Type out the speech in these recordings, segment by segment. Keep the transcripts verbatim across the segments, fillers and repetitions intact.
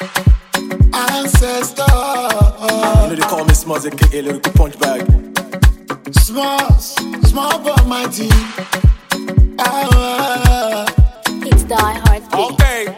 Ancestor. You know they call me Smalls, aka Lyrical Punch Bag. Small, small but mighty. Ah, It's Die Hard Beat. Okay.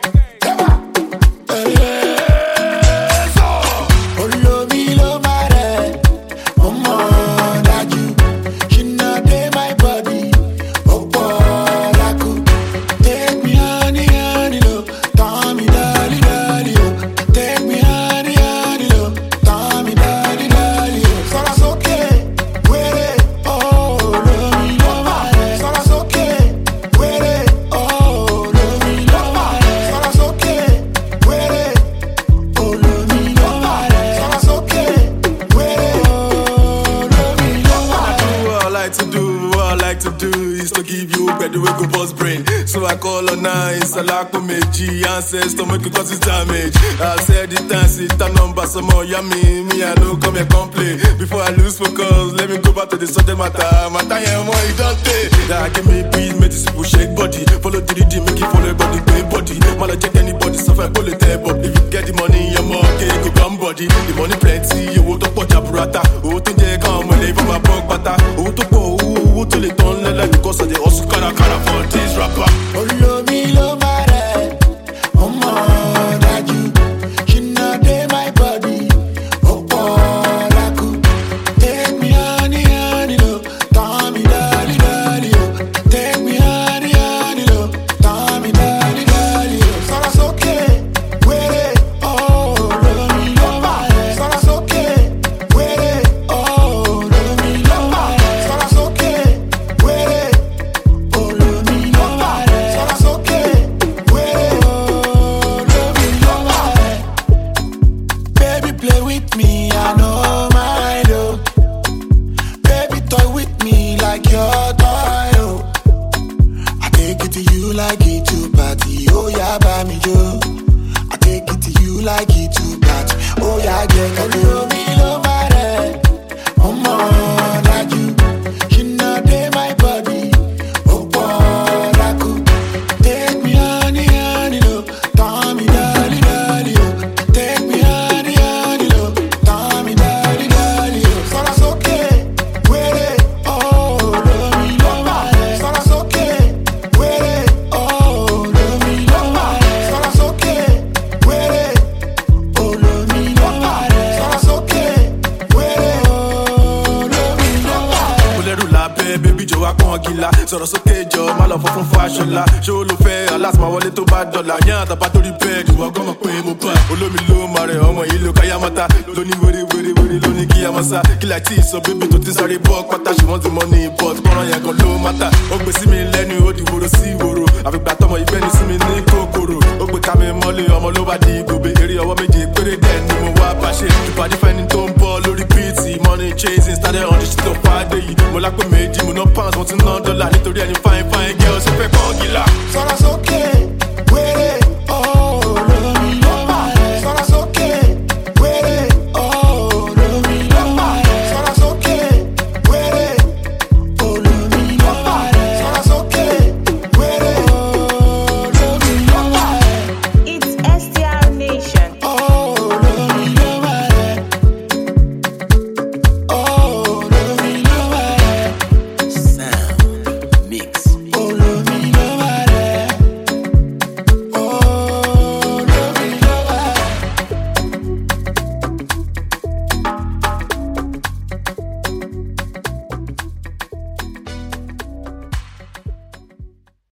The way go boss brain, so I call on nine. Salako meji ancestor make you cause it damage. I said it and sit a number some more yummy. Me I know come here complain before I lose focus. Let me go back to the subject matter. My time more it don't take. That give me peace, make this people shake body. Follow the D, make it follow body, pay body. Man I check anybody, so I pull it table. If you get the money, your monkey go come body. The money plenty, you want to put your burrata. Oh to je come when leave my pog bata. Oh to go, oh to the ton like because of the also cara cara for this rapper. Oh love me, love my dad. Oh my God, you should not take my body. Oh all I could take me honey, honey, no. Tommy, daddy, daddy, oh. Take me honey, honey, no. Tommy, daddy, daddy, oh. So that's okay. Wait it. Oh love me, love my dad. So that's okay. Wait it. Oh love me, love my dad. So that's okay. Wait it. Oh love me, love my dad. So that's okay. Wait it. Oh love me, love my dad. Baby, play with me, I know my love. Baby, toy with me like your toy, oh. I take it to you like it to party, oh yeah, buy me Joe. I take it to you like it to party, oh yeah, get it. Oh love me, love my dad. Oh my God, you should not take my body. Oh boy, I could take me honey, honey, no. Tommy, daddy, daddy, oh. Take me honey, honey, no. Tommy, daddy, daddy, oh. So that's okay. Wait it. Oh, love me, love my dad. So that's okay. Wait it. Oh, love me, love my dad. So that's okay. Wait it. Oh, love me, love my dad. So that's okay. Wait it. Oh, love me, love my dad. Mo lẹ́rù lábẹ́ bébí jọ wá pọ́n gíla. Sọ̀rọ̀ sókè jọ má lọ fún fún fàṣọlá. Ṣé o ló fẹ́ aláṣọmọ wọlé tó bá dọ̀là? Yán àtàbá torí bẹ́ẹ̀dì wọ́n gbọ́mọ̀ pé mo bá. Olómi ló máa rẹ̀ ọmọ yìí ló káyá mọ́ta. Lóní wéré wéré wéré lóní kíyá mọ́sá. Kílà tí ìsọ bébí tó ti sáré bọ́ pátá. She want the money but kọ́ran yẹn kan ló mátà. Ó gbé sí mi lẹ́nu ó di woro sí woro. Àfìgbà tọmọ ìgbẹ́ni sí mi ní kòkòrò. Ó gbé ká mi mọ́lé ọmọ ló bá di gòbè. Eré ọwọ́ méje péré dẹ̀ ni mo wá bá ṣe. Ìpàdé fẹ́ni tó ń bọ́ lórí bíìtì. Money chasing started on the street of Friday yìí. Mo lápẹ́ méjì mo ná pounds mo ti ná dọ́là nítorí ẹni fine